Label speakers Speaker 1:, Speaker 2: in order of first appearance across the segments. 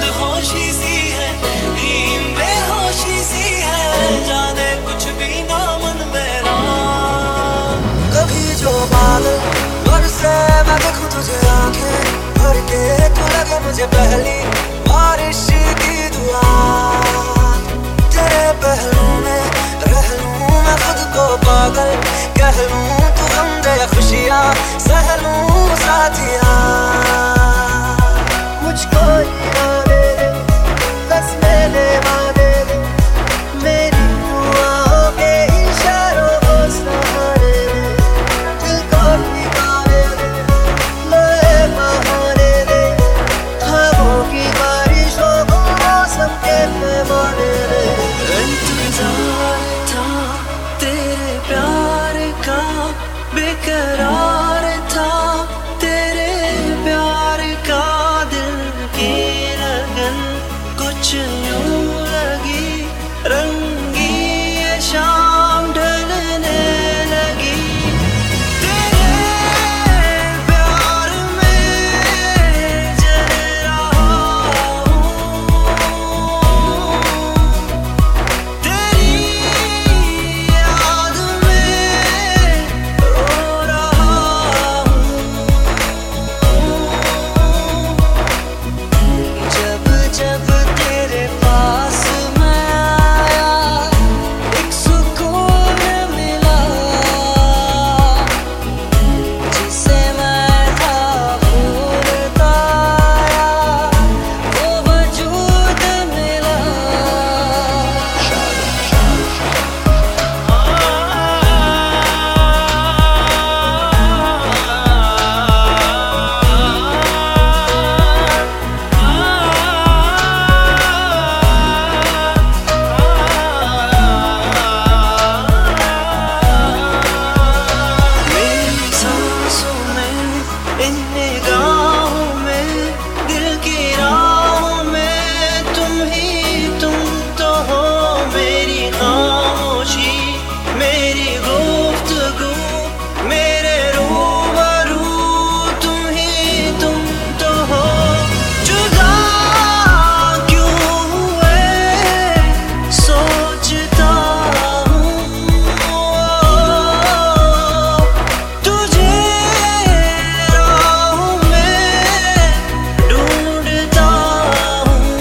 Speaker 1: बेहोशी सी है, नींद बेहोशी सी है, जाने कुछ भी ना मन मेरा। कभी जो बादल बरसे मैं देखूं तुझे आंखें भर के, तू लगे मुझे पहली बारिश की दुआ। तेरे पहलू में रह लूं मैं खुद को पागल, कह लूं तू गम दे खुशियां सह लूं साथिया। मुझको दे बस मेरे वादे दे, मेरी दुआओं के इशारों को सहारे दे, दिल को ठिकाने दे, लोए बहाने दे, ख्वाबों की बारिशों को मौसम के पैमाने दे। इंतजार था तेरे प्यार का, बेकरार था तेरे प्यार का, दिल की लगन कुछ यूं लगी, रंगी ये शाम ढलने लगी। तेरे प्यार में जल रहा हूँ, तेरी याद में रो रहा हूँ। जब जब तेरे पास मैं आया, एक सुकून मिला, जिसे मैं था भूलता आया, वो वजूद मिला। मेरी सांसों में, इन निगाहों में, दिल की राहों में, तुम तो हो। मेरी खामोशी, मेरी गुफ्तगू, मेरे रूबरू, तुम तो हो। जुदा क्यों हुए सोचता हूँ, तुझे राहों में ढूंढता हूँ।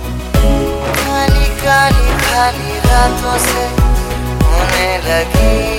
Speaker 2: काली काली खाली रातों से होने लगी